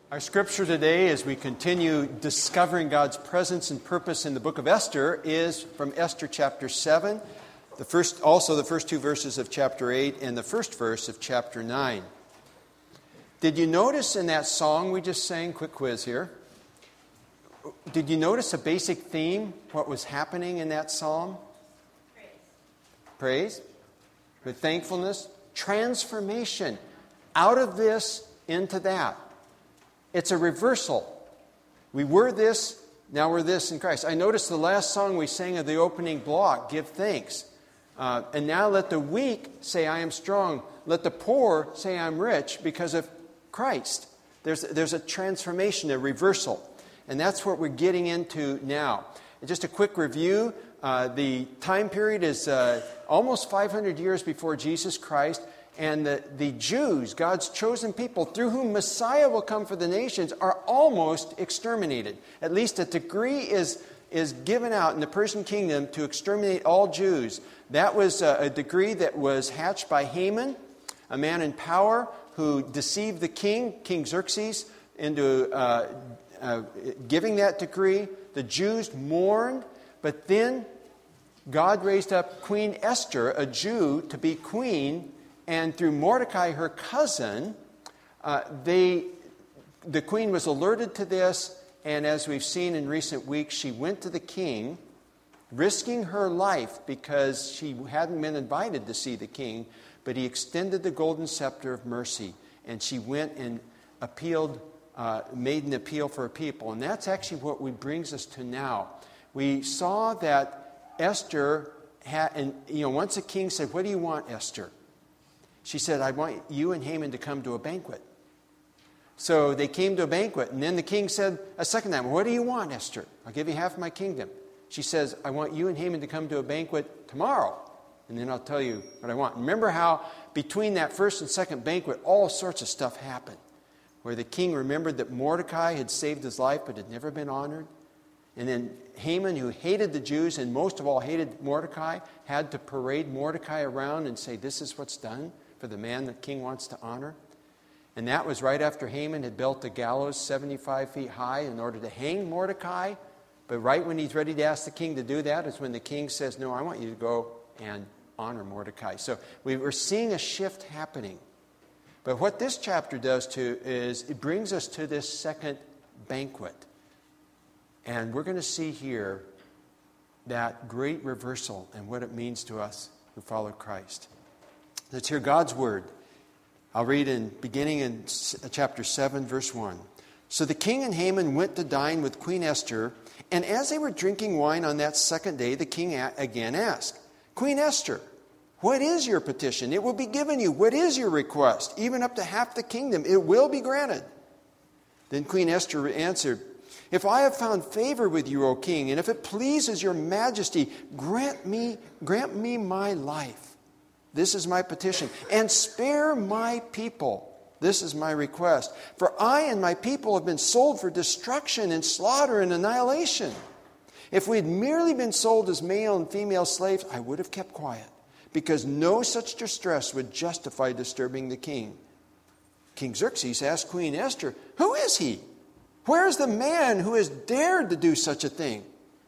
Our scripture today, as we continue discovering God's presence and purpose in the book of Esther, is from Esther chapter 7, the first two verses of chapter 8 and the first verse of chapter 9. Did you notice in that song we just sang, quick quiz here, did you notice a basic theme, what was happening in that psalm? Praise. With thankfulness, transformation, out of this into that. It's a reversal. We were this, now we're this in Christ. I noticed the last song we sang of the opening block, Give Thanks. And now let the weak say, I am strong. Let the poor say, I'm rich because of Christ. There's a transformation, a reversal. And that's what we're getting into now. And just a quick review. The time period is almost 500 years before Jesus Christ. And the Jews, God's chosen people, through whom Messiah will come for the nations, are almost exterminated. At least a decree is given out in the Persian kingdom to exterminate all Jews. That was a decree that was hatched by Haman, a man in power who deceived the king, King Xerxes, into giving that decree. The Jews mourned, but then God raised up Queen Esther, a Jew, to be queen. And through Mordecai, her cousin, the queen was alerted to this. And as we've seen in recent weeks, she went to the king, risking her life because she hadn't been invited to see the king. But he extended the golden scepter of mercy. And she went and made an appeal for her people. And that's actually what brings us to now. We saw that Esther once the king said, what do you want, Esther? She said, I want you and Haman to come to a banquet. So they came to a banquet. And then the king said a second time, what do you want, Esther? I'll give you half of my kingdom. She says, I want you and Haman to come to a banquet tomorrow. And then I'll tell you what I want. Remember how between that first and second banquet, all sorts of stuff happened. Where the king remembered that Mordecai had saved his life but had never been honored. And then Haman, who hated the Jews and most of all hated Mordecai, had to parade Mordecai around and say, this is what's done for the man the king wants to honor. And that was right after Haman had built the gallows 75 feet high in order to hang Mordecai. But right when he's ready to ask the king to do that is when the king says, no, I want you to go and honor Mordecai. So we were seeing a shift happening. But what this chapter does too is it brings us to this second banquet. And we're going to see here that great reversal and what it means to us who follow Christ. Let's hear God's word. I'll read beginning in chapter 7, verse 1. So the king and Haman went to dine with Queen Esther, and as they were drinking wine on that second day, the king again asked, Queen Esther, what is your petition? It will be given you. What is your request? Even up to half the kingdom, it will be granted. Then Queen Esther answered, if I have found favor with you, O king, and if it pleases your majesty, grant me my life. This is my petition. And spare my people. This is my request. For I and my people have been sold for destruction and slaughter and annihilation. If we had merely been sold as male and female slaves, I would have kept quiet, because no such distress would justify disturbing the king. King Xerxes asked Queen Esther, who is he? Where is the man who has dared to do such a thing?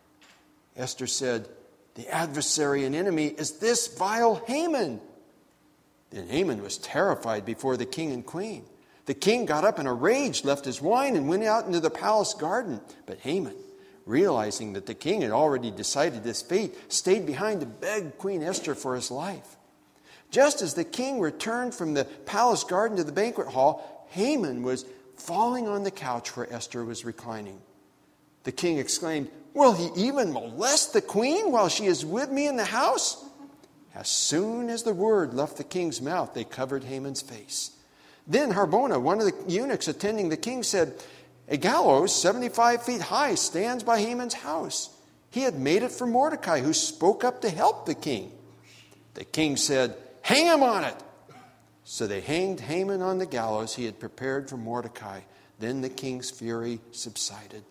Esther said, the adversary and enemy is this vile Haman. Then Haman was terrified before the king and queen. The king got up in a rage, left his wine, and went out into the palace garden. But Haman, realizing that the king had already decided his fate, stayed behind to beg Queen Esther for his life. Just as the king returned from the palace garden to the banquet hall, Haman was falling on the couch where Esther was reclining. The king exclaimed, will he even molest the queen while she is with me in the house? As soon as the word left the king's mouth, they covered Haman's face. Then Harbona, one of the eunuchs attending the king, said, a gallows 75 feet high stands by Haman's house. He had made it for Mordecai, who spoke up to help the king. The king said, hang him on it. So they hanged Haman on the gallows he had prepared for Mordecai. Then the king's fury subsided.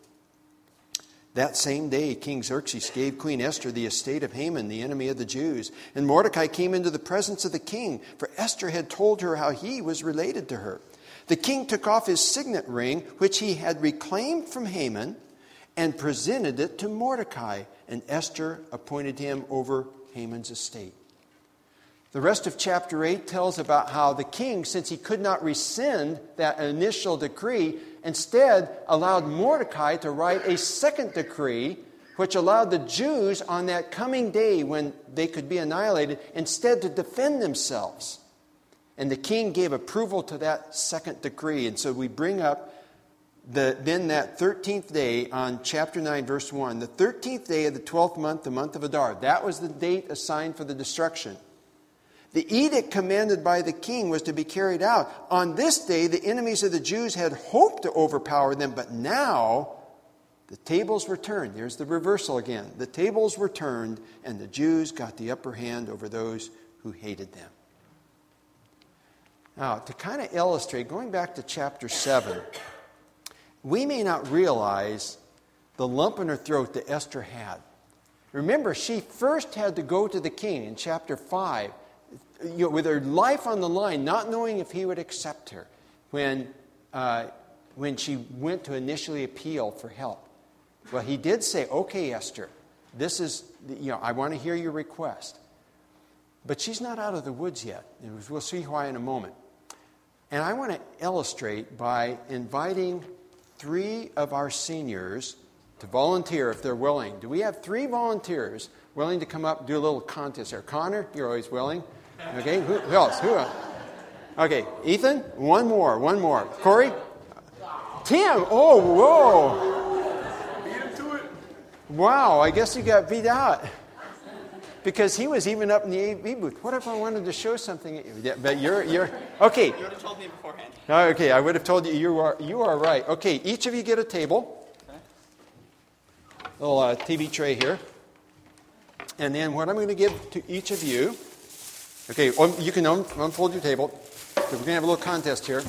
That same day, King Xerxes gave Queen Esther the estate of Haman, the enemy of the Jews. And Mordecai came into the presence of the king, for Esther had told her how he was related to her. The king took off his signet ring, which he had reclaimed from Haman, and presented it to Mordecai, and Esther appointed him over Haman's estate. The rest of chapter 8 tells about how the king, since he could not rescind that initial decree, instead allowed Mordecai to write a second decree, which allowed the Jews on that coming day when they could be annihilated, instead to defend themselves. And the king gave approval to that second decree. And so we bring up then that 13th day on chapter 9, verse 1. The 13th day of the 12th month, the month of Adar. That was the date assigned for the destruction. The edict commanded by the king was to be carried out. On this day, the enemies of the Jews had hoped to overpower them, but now the tables were turned. There's the reversal again. The tables were turned, and the Jews got the upper hand over those who hated them. Now, to kind of illustrate, going back to chapter 7, we may not realize the lump in her throat that Esther had. Remember, she first had to go to the king in chapter 5, with her life on the line, not knowing if he would accept her when she went to initially appeal for help. Well, he did say, okay, Esther, this is, I want to hear your request. But she's not out of the woods yet. We'll see why in a moment. And I want to illustrate by inviting 3 of our seniors to volunteer if they're willing. Do we have 3 volunteers willing to come up and do a little contest here? Connor, you're always willing. Okay, who else? Okay, Ethan, one more. Corey? Tim, oh, whoa. Beat him to it. Wow, I guess he got beat out. Because he was even up in the AV booth. What if I wanted to show something? Yeah, but you're okay. You would have told me beforehand. Okay, I would have told you. You are right. Okay, each of you get a table. Okay. Little TV tray here. And then what I'm going to give to each of you. Okay, you can unfold your table. We're going to have a little contest here.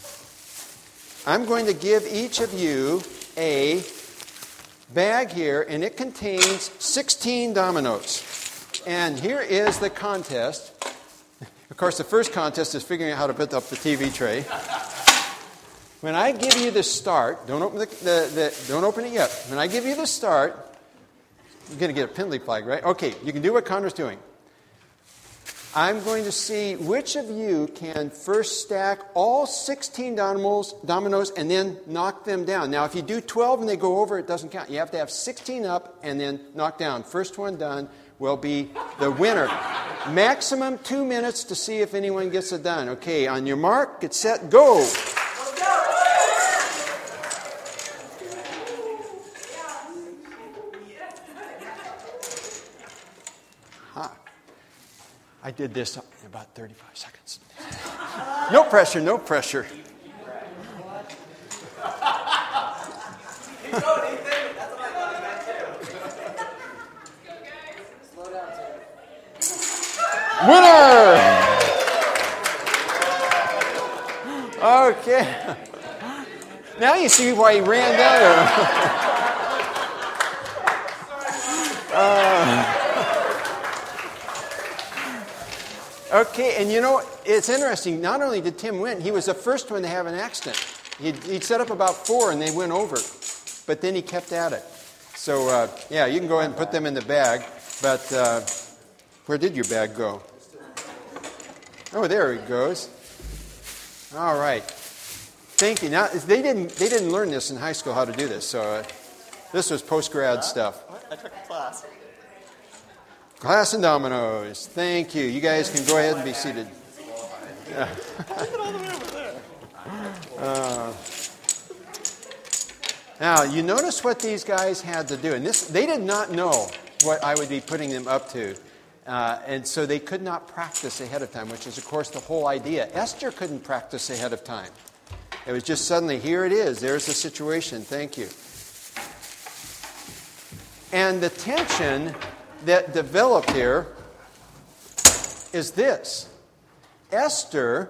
I'm going to give each of you a bag here, and it contains 16 dominoes. And here is the contest. Of course, the first contest is figuring out how to put up the TV tray. When I give you the start, don't open don't open it yet. When I give you the start, you're going to get a penalty flag, right? Okay, you can do what Connor's doing. I'm going to see which of you can first stack all 16 dominoes and then knock them down. Now, if you do 12 and they go over, it doesn't count. You have to have 16 up and then knock down. First one done will be the winner. Maximum 2 minutes to see if anyone gets it done. Okay, on your mark, get set, go. Let's go. I did this in about 35 seconds. No pressure, no pressure. Keep going, Ethan. That's what I thought about too. Let's go, guys. Slow down, Winner! Okay. Now you see why he ran down there. Okay, and it's interesting. Not only did Tim win, he was the first one to have an accident. He'd set up about 4 and they went over. But then he kept at it. So, you can go ahead and put them in the bag. But where did your bag go? Oh, there it goes. All right. Thank you. Now, they didn't learn this in high school, how to do this. So this was post-grad stuff. What? I took a class. Glass and dominoes. Thank you. You guys can go ahead and be seated. Look at all the way over there. Now, you notice what these guys had to do. And they did not know what I would be putting them up to. And so they could not practice ahead of time, which is, of course, the whole idea. Esther couldn't practice ahead of time. It was just suddenly, here it is. There's the situation. Thank you. And the tension that developed here is this. Esther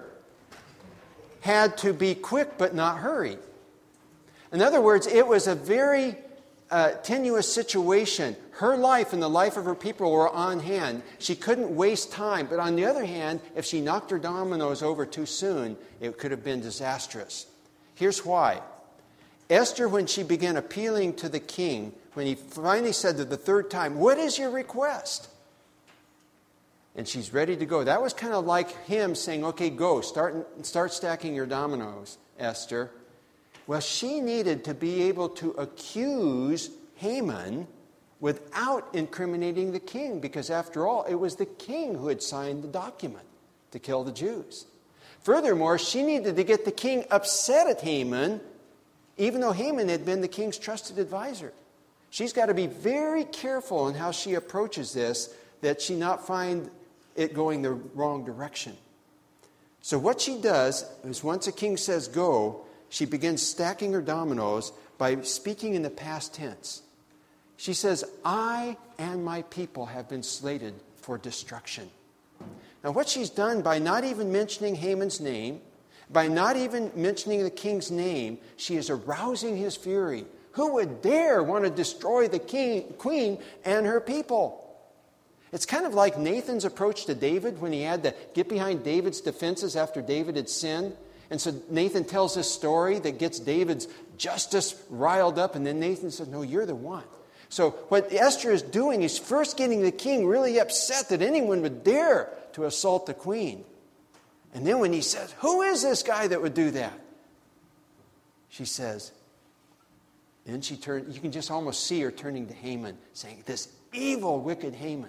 had to be quick but not hurried. In other words, it was a very tenuous situation. Her life and the life of her people were on hand. She couldn't waste time. But on the other hand, if she knocked her dominoes over too soon, it could have been disastrous. Here's why. Esther, when she began appealing to the king, when he finally said to the third time, "What is your request?" And she's ready to go. That was kind of like him saying, "Okay, go. Start stacking your dominoes, Esther." Well, she needed to be able to accuse Haman without incriminating the king, because after all, it was the king who had signed the document to kill the Jews. Furthermore, she needed to get the king upset at Haman, even though Haman had been the king's trusted advisor. She's got to be very careful in how she approaches this, that she not find it going the wrong direction. So what she does is, once a king says go, she begins stacking her dominoes by speaking in the past tense. She says, "I and my people have been slated for destruction." Now what she's done by not even mentioning Haman's name, by not even mentioning the king's name, she is arousing his fury. Who would dare want to destroy the queen and her people? It's kind of like Nathan's approach to David when he had to get behind David's defenses after David had sinned. And so Nathan tells this story that gets David's justice riled up, and then Nathan says, "No, you're the one." So what Esther is doing is first getting the king really upset that anyone would dare to assault the queen. And then when he says, "Who is this guy that would do that?" she says, then she turns, you can just almost see her turning to Haman, saying, "This evil, wicked Haman."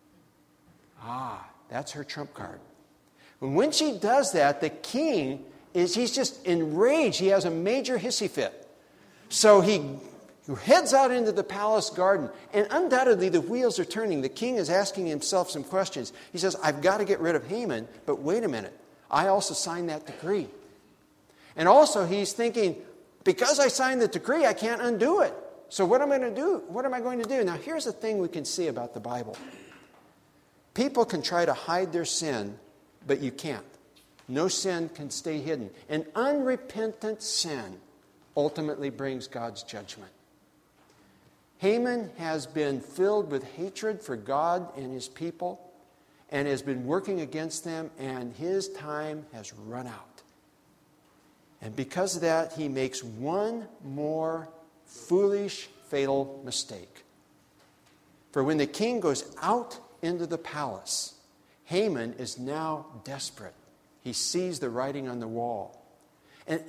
That's her trump card. And when she does that, the king he's just enraged. He has a major hissy fit. So he heads out into the palace garden, and undoubtedly the wheels are turning. The king is asking himself some questions. He says, "I've got to get rid of Haman, but wait a minute. I also signed that decree." And also he's thinking, because I signed the decree, I can't undo it. So what am I going to do? What am I going to do? Now here's the thing we can see about the Bible. People can try to hide their sin, but you can't. No sin can stay hidden. And unrepentant sin ultimately brings God's judgment. Haman has been filled with hatred for God and his people and has been working against them, and his time has run out. And because of that, he makes one more foolish, fatal mistake. For when the king goes out into the palace, Haman is now desperate. He sees the writing on the wall. And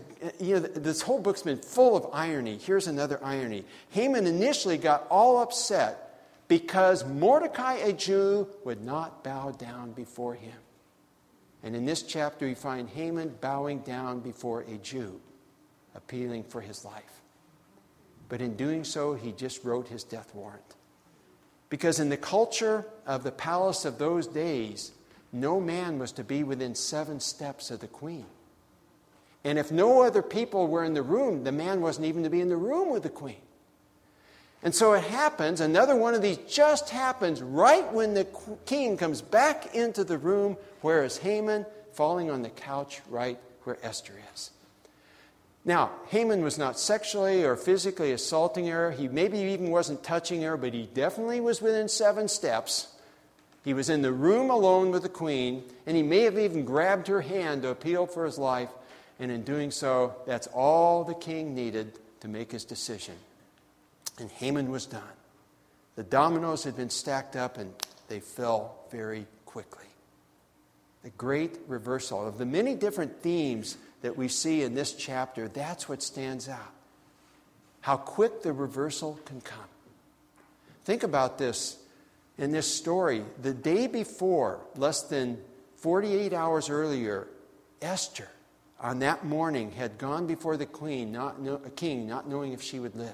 this whole book's been full of irony. Here's another irony. Haman initially got all upset because Mordecai, a Jew, would not bow down before him. And in this chapter, we find Haman bowing down before a Jew, appealing for his life. But in doing so, he just wrote his death warrant. Because in the culture of the palace of those days, no man was to be within 7 steps of the queen. And if no other people were in the room, the man wasn't even to be in the room with the queen. And so it happens, another one of these just happens right when the king comes back into the room. Where is Haman? Falling on the couch right where Esther is. Now, Haman was not sexually or physically assaulting her. He maybe even wasn't touching her, but he definitely was within 7 steps. He was in the room alone with the queen, and he may have even grabbed her hand to appeal for his life. And in doing so, that's all the king needed to make his decision. And Haman was done. The dominoes had been stacked up, and they fell very quickly. The great reversal of the many different themes that we see in this chapter, that's what stands out. How quick the reversal can come. Think about this in this story. The day before, less than 48 hours earlier, Esther, on that morning, had gone before the king, not knowing if she would live.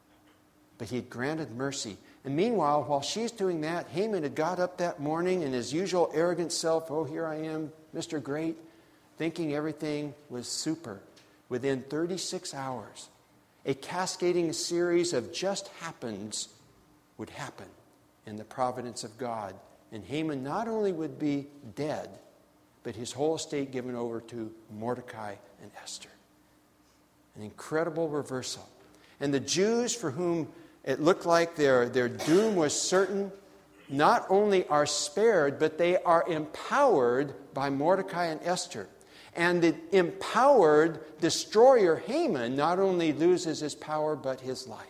But he had granted mercy. And meanwhile, while she's doing that, Haman had got up that morning in his usual arrogant self. "Oh, here I am, Mr. Great," thinking everything was super. Within 36 hours, a cascading series of just happens would happen in the providence of God. And Haman not only would be dead, but his whole estate given over to Mordecai and Esther. An incredible reversal. And the Jews for whom it looked like their doom was certain, not only are spared, but they are empowered by Mordecai and Esther. And the empowered destroyer Haman not only loses his power, but his life.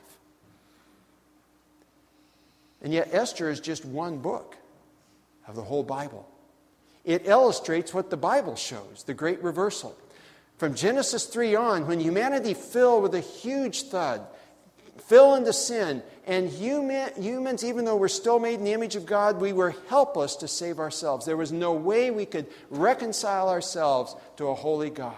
And yet Esther is just one book of the whole Bible. It illustrates what the Bible shows, the great reversal. From Genesis 3 on, when humanity fell with a huge thud, fell into sin, and humans, even though we're still made in the image of God, we were helpless to save ourselves. There was no way we could reconcile ourselves to a holy God.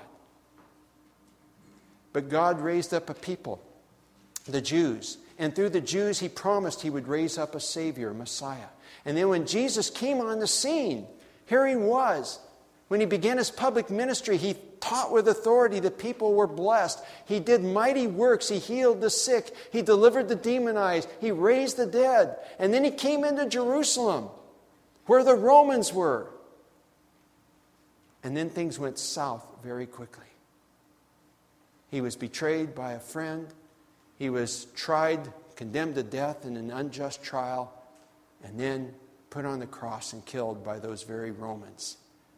But God raised up a people, the Jews. And through the Jews, He promised He would raise up a Savior, a Messiah. And then when Jesus came on the scene, here He was. When He began His public ministry, He taught with authority. The people were blessed. He did mighty works. He healed the sick. He delivered the demonized. He raised the dead. And then He came into Jerusalem, where the Romans were. And then things went south very quickly. He was betrayed by a friend. He was tried, condemned to death in an unjust trial, and then put on the cross and killed by those very Romans.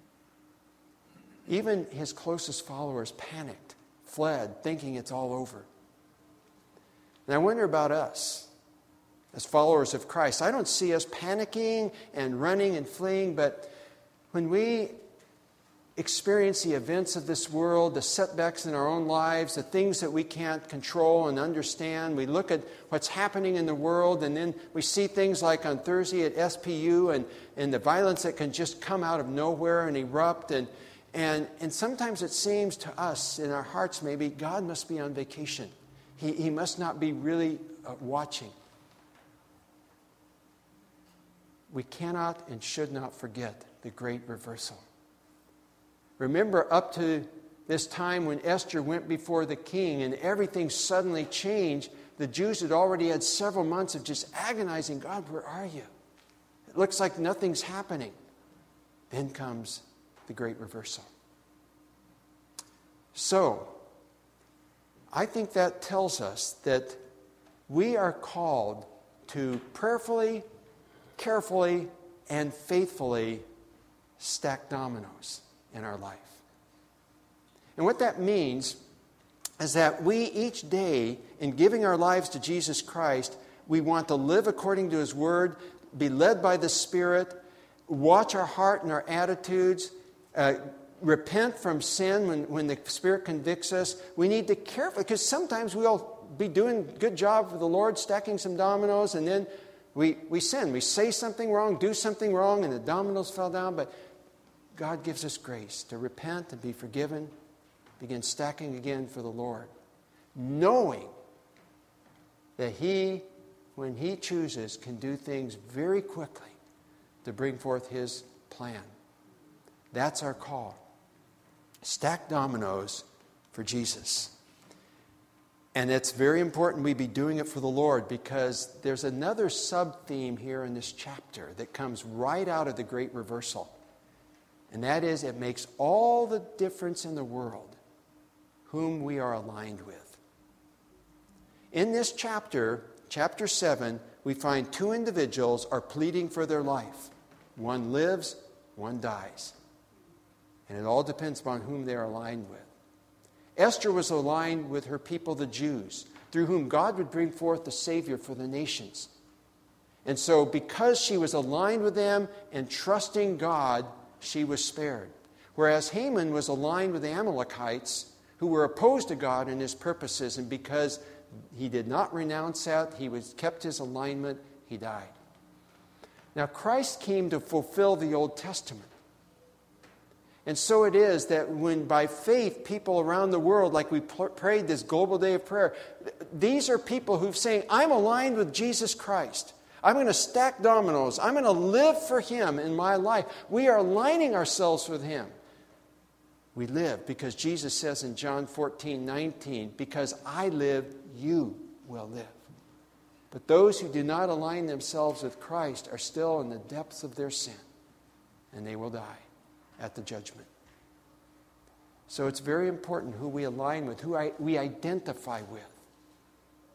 Even His closest followers panicked, fled, thinking it's all over. And I wonder about us as followers of Christ. I don't see us panicking and running and fleeing, but when we experience the events of this world, the setbacks in our own lives, the things that we can't control and understand. We look at what's happening in the world, and then we see things like on Thursday at SPU and the violence that can just come out of nowhere and erupt. And sometimes it seems to us in our hearts maybe God must be on vacation. He must not be really watching. We cannot and should not forget the great reversal. Remember, up to this time when Esther went before the king and everything suddenly changed, the Jews had already had several months of just agonizing, God, where are you? It looks like nothing's happening. Then comes the great reversal. So, I think that tells us that we are called to prayerfully, carefully, and faithfully stack dominoes in our life. And what that means is that we each day, in giving our lives to Jesus Christ, we want to live according to His Word, be led by the Spirit, watch our heart and our attitudes, repent from sin when the Spirit convicts us. We need to carefully, because sometimes we'll be doing a good job for the Lord, stacking some dominoes, and then we sin. We say something wrong, do something wrong, and the dominoes fell down. But God gives us grace to repent and be forgiven, begin stacking again for the Lord, knowing that He, when He chooses, can do things very quickly to bring forth His plan. That's our call. Stack dominoes for Jesus. And it's very important we be doing it for the Lord, because there's another sub-theme here in this chapter that comes right out of the great reversal. And that is, it makes all the difference in the world whom we are aligned with. In this chapter, chapter 7, we find two individuals are pleading for their life. One lives, one dies. And it all depends upon whom they are aligned with. Esther was aligned with her people, the Jews, through whom God would bring forth the Savior for the nations. And so because she was aligned with them and trusting God, she was spared. Whereas Haman was aligned with the Amalekites, who were opposed to God and His purposes, and because he did not renounce that, he kept his alignment, he died. Now Christ came to fulfill the Old Testament. And so it is that when by faith people around the world, like we prayed this global day of prayer, these are people who've saying, I'm aligned with Jesus Christ. I'm going to stack dominoes. I'm going to live for Him in my life. We are aligning ourselves with Him. We live because Jesus says in John 14:19, because I live, you will live. But those who do not align themselves with Christ are still in the depths of their sin, and they will die at the judgment. So it's very important who we align with, who we identify with.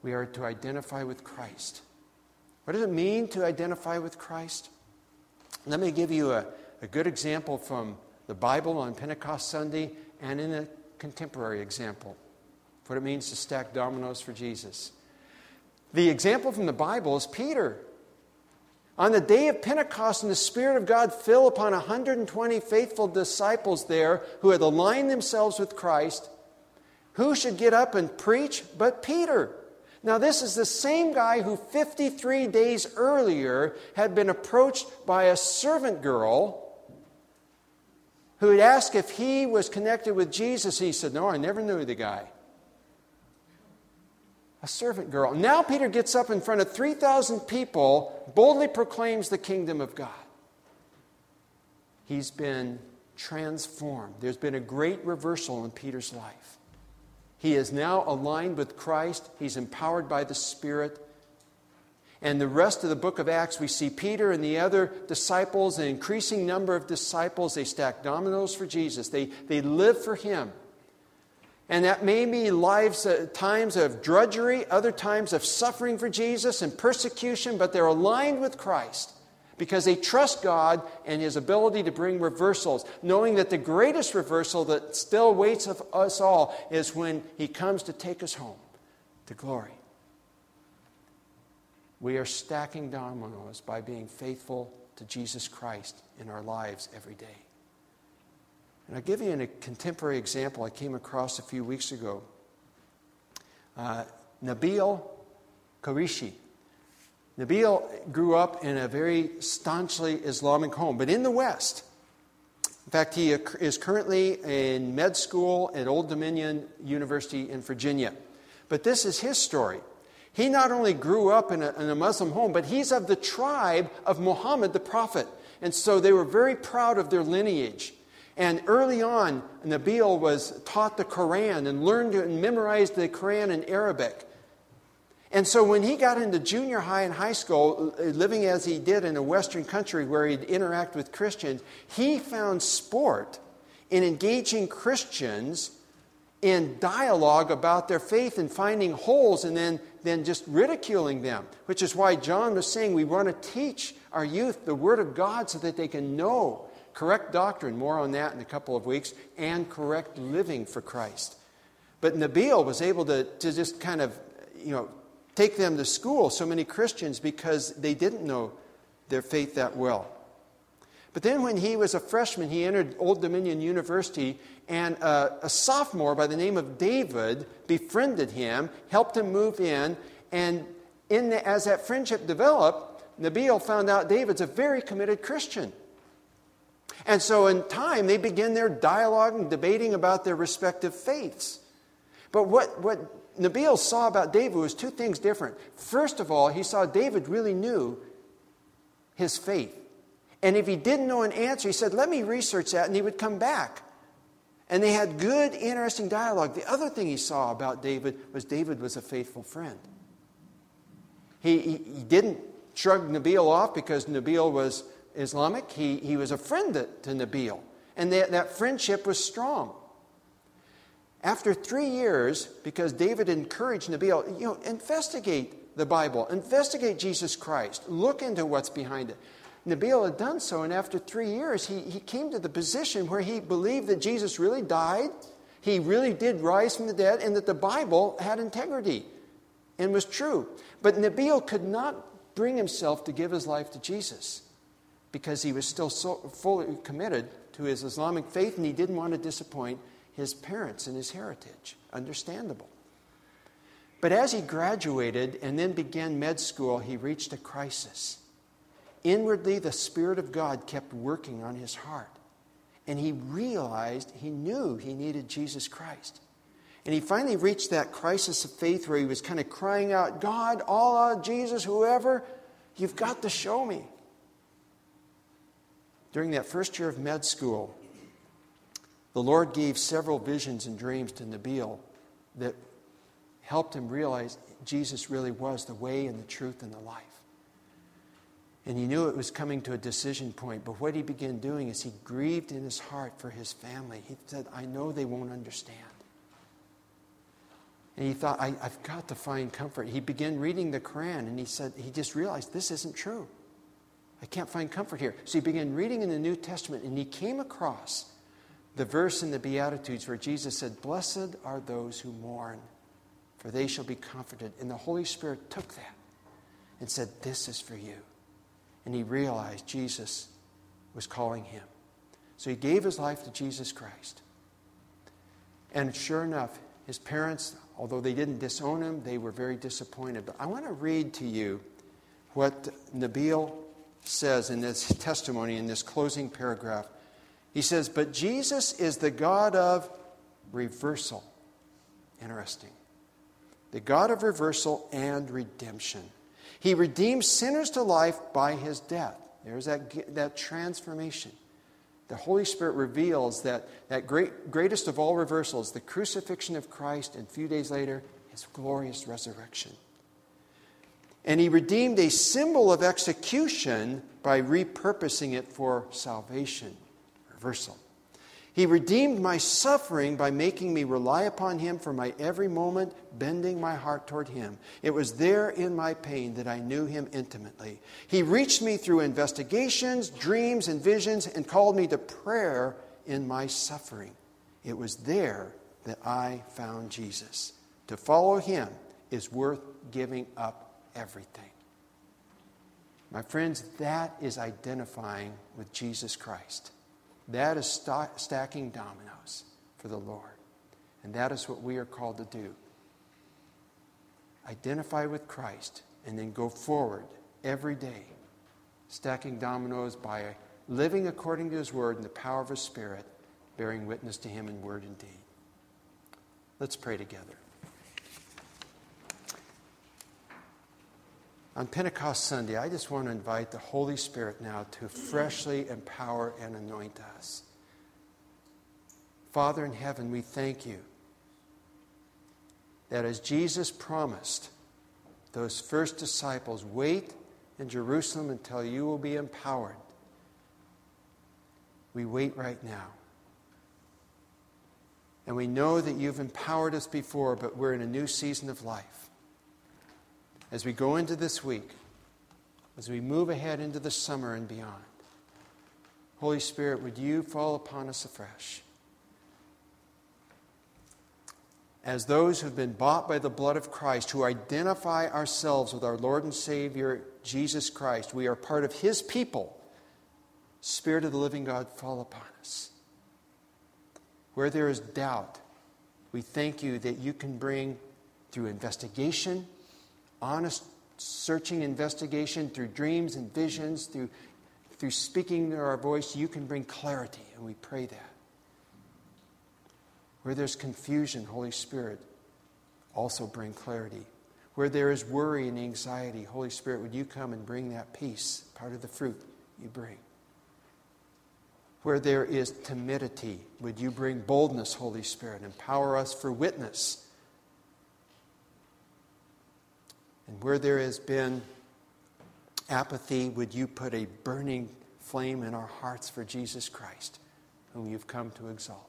We are to identify with Christ. What does it mean to identify with Christ? Let me give you a good example from the Bible on Pentecost Sunday and in a contemporary example. What it means to stack dominoes for Jesus. The example from the Bible is Peter. On the day of Pentecost, and the Spirit of God fell upon 120 faithful disciples there who had aligned themselves with Christ. Who should get up and preach but Peter? Now, this is the same guy who 53 days earlier had been approached by a servant girl who had asked if he was connected with Jesus. He said, "No, I never knew the guy." A servant girl. Now Peter gets up in front of 3,000 people, boldly proclaims the kingdom of God. He's been transformed. There's been a great reversal in Peter's life. He is now aligned with Christ. He's empowered by the Spirit. And the rest of the book of Acts, we see Peter and the other disciples, an increasing number of disciples. They stack dominoes for Jesus. They live for Him. And that may be times of drudgery, other times of suffering for Jesus and persecution, but they're aligned with Christ because they trust God and His ability to bring reversals, knowing that the greatest reversal that still awaits of us all is when He comes to take us home to glory. We are stacking dominoes by being faithful to Jesus Christ in our lives every day. And I'll give you a contemporary example I came across a few weeks ago. Nabil Qureshi. Nabil grew up in a very staunchly Islamic home, but in the West. In fact, he is currently in med school at Old Dominion University in Virginia. But this is his story. He not only grew up in a Muslim home, but he's of the tribe of Muhammad the Prophet. And so they were very proud of their lineage. And early on, Nabil was taught the Quran and learned and memorized the Quran in Arabic. And so when he got into junior high and high school, living as he did in a Western country where he'd interact with Christians, he found sport in engaging Christians in dialogue about their faith and finding holes and then just ridiculing them, which is why John was saying we want to teach our youth the Word of God so that they can know correct doctrine, more on that in a couple of weeks, and correct living for Christ. But Nabil was able to just kind of, take them to school, so many Christians, because they didn't know their faith that well. But then when he was a freshman, he entered Old Dominion University, and a sophomore by the name of David befriended him, helped him move in, and as that friendship developed, Nabil found out David's a very committed Christian. And so in time, they begin their dialogue and debating about their respective faiths. But what Nabil saw about David was two things different. First of all, he saw David really knew his faith. And if he didn't know an answer, he said, "Let me research that," and he would come back. And they had good, interesting dialogue. The other thing he saw about David was a faithful friend. He didn't shrug Nabil off because Nabil was Islamic. He was a friend to Nabil. And that friendship was strong. After 3 years, because David encouraged Nabil, investigate the Bible, investigate Jesus Christ, look into what's behind it. Nabil had done so, and after 3 years, he came to the position where he believed that Jesus really died, he really did rise from the dead, and that the Bible had integrity and was true. But Nabil could not bring himself to give his life to Jesus because he was still so fully committed to his Islamic faith, and he didn't want to disappoint his parents and his heritage. Understandable. But as he graduated and then began med school, he reached a crisis. Inwardly, the Spirit of God kept working on his heart. And he realized, he knew he needed Jesus Christ. And he finally reached that crisis of faith where he was kind of crying out, "God, Allah, Jesus, whoever, you've got to show me." During that first year of med school, the Lord gave several visions and dreams to Nabil that helped him realize Jesus really was the way and the truth and the life. And he knew it was coming to a decision point. But what he began doing is he grieved in his heart for his family. He said, "I know they won't understand." And he thought, I've got to find comfort. He began reading the Quran, and he just realized this isn't true. I can't find comfort here. So he began reading in the New Testament, and he came across the verse in the Beatitudes where Jesus said, "Blessed are those who mourn, for they shall be comforted." And the Holy Spirit took that and said, "This is for you." And he realized Jesus was calling him. So he gave his life to Jesus Christ. And sure enough, his parents, although they didn't disown him, they were very disappointed. But I want to read to you what Nabil says in this testimony, in this closing paragraph. He says, "But Jesus is the God of reversal." Interesting. The God of reversal and redemption. He redeems sinners to life by his death. There's that transformation. The Holy Spirit reveals that greatest of all reversals, the crucifixion of Christ, and a few days later, his glorious resurrection. And he redeemed a symbol of execution by repurposing it for salvation. Reversal. He redeemed my suffering by making me rely upon him for my every moment, bending my heart toward him. It was there in my pain that I knew him intimately. He reached me through investigations, dreams, and visions, and called me to prayer in my suffering. It was there that I found Jesus. To follow him is worth giving up everything. My friends, that is identifying with Jesus Christ. That is stacking dominoes for the Lord. And that is what we are called to do. Identify with Christ and then go forward every day, stacking dominoes by living according to his word and the power of his Spirit, bearing witness to him in word and deed. Let's pray together. On Pentecost Sunday, I just want to invite the Holy Spirit now to freshly empower and anoint us. Father in heaven, we thank you that as Jesus promised those first disciples, wait in Jerusalem until you will be empowered. We wait right now. And we know that you've empowered us before, but we're in a new season of life. As we go into this week, as we move ahead into the summer and beyond, Holy Spirit, would you fall upon us afresh? As those who have been bought by the blood of Christ, who identify ourselves with our Lord and Savior, Jesus Christ, we are part of his people. Spirit of the living God, fall upon us. Where there is doubt, we thank you that you can bring, through investigation, honest, searching investigation, through dreams and visions, through speaking to our voice, you can bring clarity, and we pray that. Where there's confusion, Holy Spirit, also bring clarity. Where there is worry and anxiety, Holy Spirit, would you come and bring that peace, part of the fruit you bring. Where there is timidity, would you bring boldness, Holy Spirit, empower us for witness. And where there has been apathy, would you put a burning flame in our hearts for Jesus Christ, whom you've come to exalt.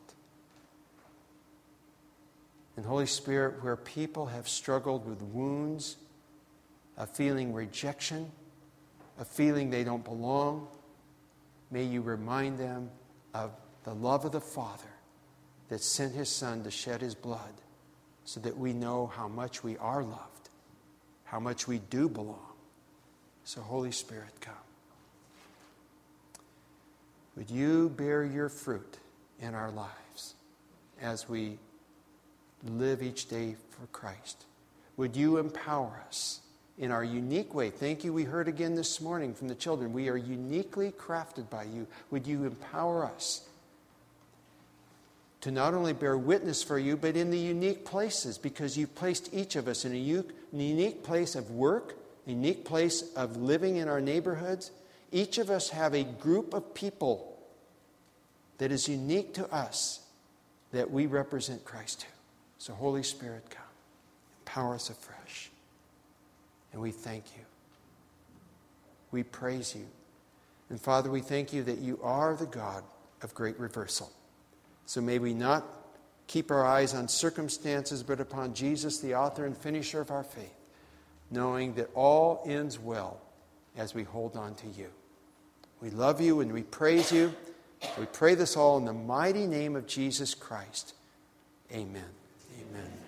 And Holy Spirit, where people have struggled with wounds, of feeling rejection, of feeling they don't belong, may you remind them of the love of the Father that sent his Son to shed his blood so that we know how much we are loved, how much we do belong. So Holy Spirit, come. Would you bear your fruit in our lives as we live each day for Christ? Would you empower us in our unique way? Thank you, we heard again this morning from the children. We are uniquely crafted by you. Would you empower us to not only bear witness for you, but in the unique places, because you've placed each of us in a unique place of work, a unique place of living in our neighborhoods. Each of us have a group of people that is unique to us that we represent Christ to. So Holy Spirit, come. Empower us afresh. And we thank you. We praise you. And Father, we thank you that you are the God of great reversal. So may we not keep our eyes on circumstances, but upon Jesus, the author and finisher of our faith, knowing that all ends well as we hold on to you. We love you and we praise you. We pray this all in the mighty name of Jesus Christ. Amen. Amen.